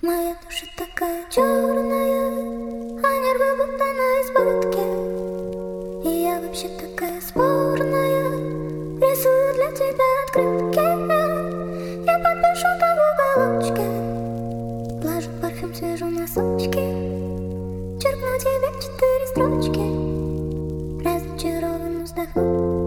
Моя душа такая черная, а нервы будто на избытке. И я вообще такая спорная, рисую для тебя открытки. Я подпишу там в уголочке, вложу парфюм, свяжу носочки, черкну тебе 4 строчки, разочарованно вздохну.